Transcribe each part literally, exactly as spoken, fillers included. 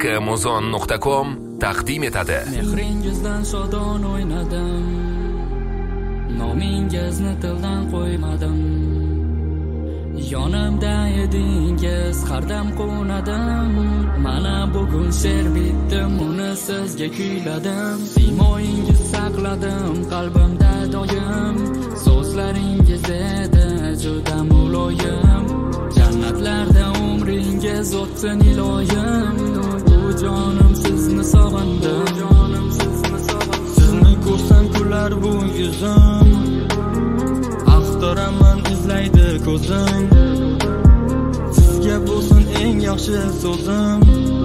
muzon nuqta com taqdim etadi. Mehringizdan shodon o'ynadim, nomingizni tildan qo'ymadim. Yonimda edingiz, har dam qo'nadim. Mana bugun she'r bitdim, uni sizga kuyladim. Siymoyingiz saqladim qalbimda doim, so'zlaringiz edi juda muloyim. Jannatlarda umringiz o'tsin iloyim. Bu jonim sizni sog'indim, jonim sizni sog'indim. Sizni ko'rsam kular bu yuzim, axtaraman izlaydi ko'zim. Sizga bo'lsin eng yaxshi so'zim.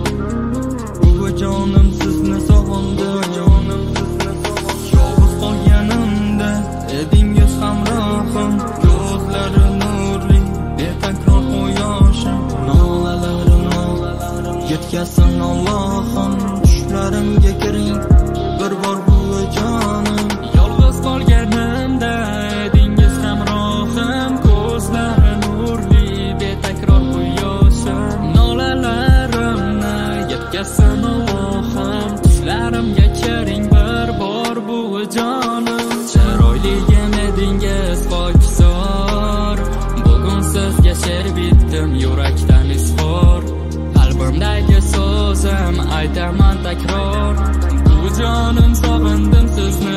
Bu jonim sizni sog'indim, jonim sizni sog'indim. Yolg'iz qolganimda edingiz hamrohim, ko'zlari nurli, betakror quyoshim. Nolalarim, nolalarim yetkazsin Allohim, tushlarimga kiring bir bor bu jonim. Yolg'iz qolganimda edingiz hamrohim, ko'zlari nurli, betakror quyoshim. Nolalarimni yetkazsin Allohim, tushlarimga kiring bir bor bu jonim. Chiroyligim edingiz pokizor, bugun sizga she'r bitdim yurakdan izhor. Qalbimdagi so'zim aytaman takror, bu jonim sog'indim sizni.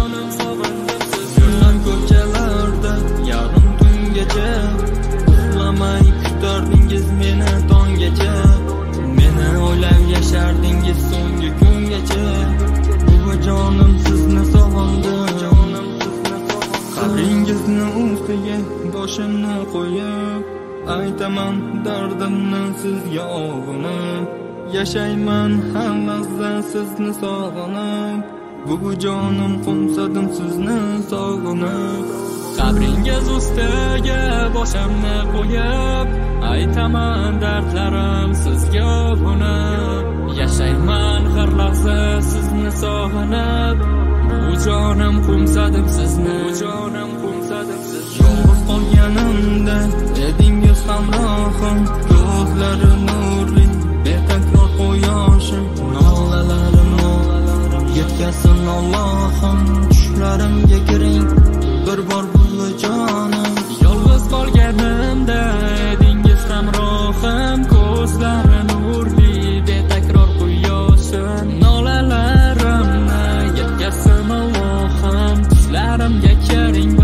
Yurgan ko'chalarda yarim tungacha, uxlamay kutardingiz meni tonggacha. Meni o'ylab yashardingiz so'nggi kungacha. Bu jonim sizni sog'indim, jonim sizni sog'indim. Qabringizni ustiga boshimni qo'yib, aytaman dardimni sizga og'inib. Yashayman har lahza sizni sog'inib, bu jonim qo'msadim sizni sog'inib. Qabringiz ustiga boshimni qo'yib, aytaman dardlarim sizga og'inib. Yashayman har lahza sizni sog'inib, bu jonim qo'msadim sizni, bu jonim qo'msadim sizni. Yolg'iz qolganimda edingiz hamrohim, ko'zlari nurli, betakror quyoshim. Nolalarim, nolalarim yetkazsin Allohim, tushlarimga kiring bir bor bu jonim. Yolg'iz qolganimda edingiz hamrohim, ko'zlari nurli, betakror quyoshim. Nolalarimni yetkazsin Allohim, tushlarimga kiring